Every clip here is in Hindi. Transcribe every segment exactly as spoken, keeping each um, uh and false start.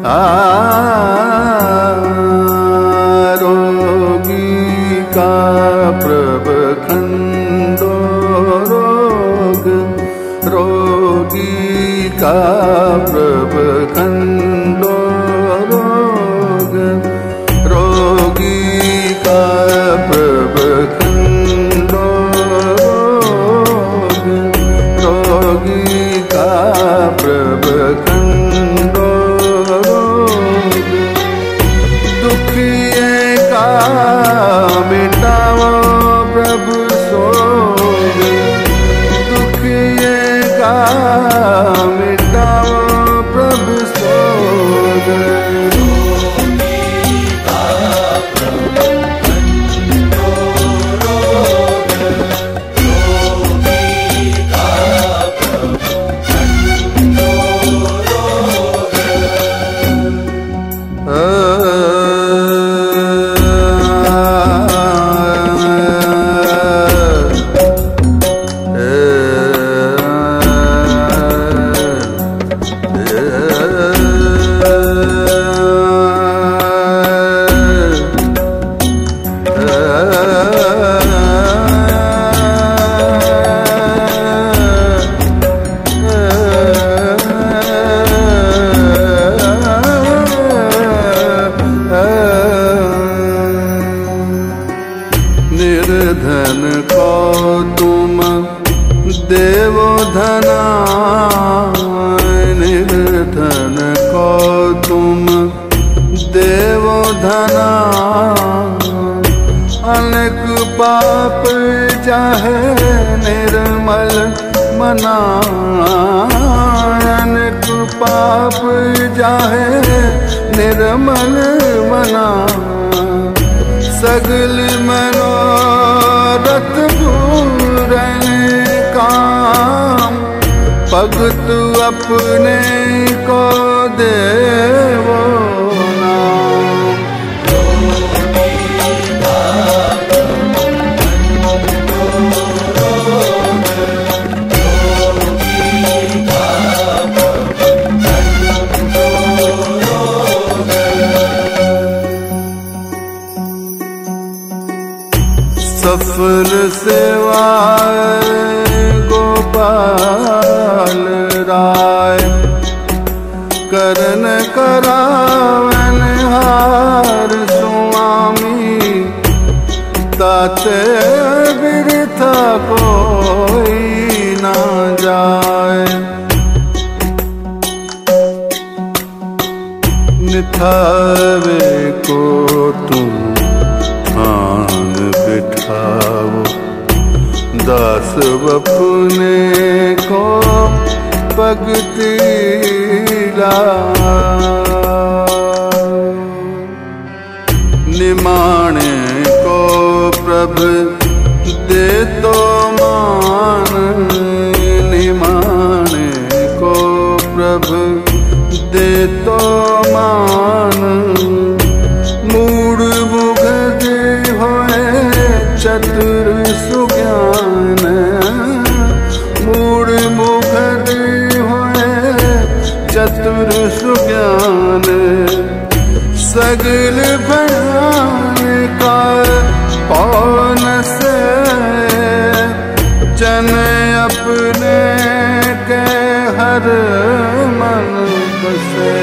रोगी का प्रभ खंडो रोग, रोगी का प्रभ खंडो रोग, रोगी का प्रभ खंडो रोग, रोगी का प्रभ खंडो रोग, दुखिए का मिटाओ प्रभु सोग, दुखिए का मिटाओ प्रभु सोग। निर्धन को तुम देवो धना, निर्धन को तुम देवो धना, अनेक पाप चाहे निर्मल मना, अनेक पाप चाहे निर्मल मना, सगल मनोरथ पूरन काम, भगत अपने को देवो नाम। सफल सेवा गोपाल राय, करन करावन हार स्वामी, ताते बिरथा कोई ना जाए, निथावे को तुम आन बिठाओ, दास अपने को भक्ति लाओ, निमाने को प्रभु दे तो मान, निमाने को प्रभु दे तो मान, मूड मुगध होए चतुर सुज्ञान, मूड मुगध होए चतुर सुज्ञान, सगल भयान का पौन से, जन अपने के हर मन बसे।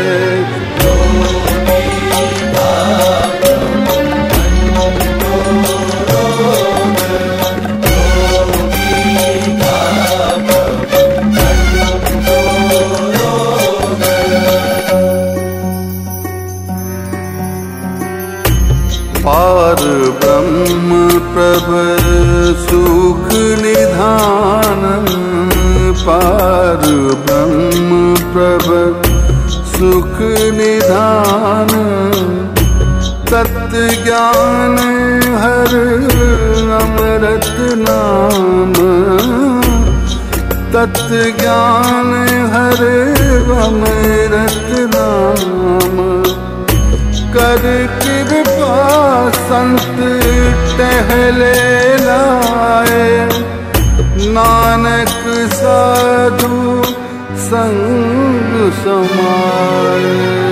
पार ब्रह्म प्रभ सुख निधान, पार ब्रह्म प्रभ सुख निधान, तत्व ज्ञान हर अमृत नाम, तत्व ज्ञान हर अमृत नाम, कर कृपा संत टहले लाए, नानक साधु संग समाए।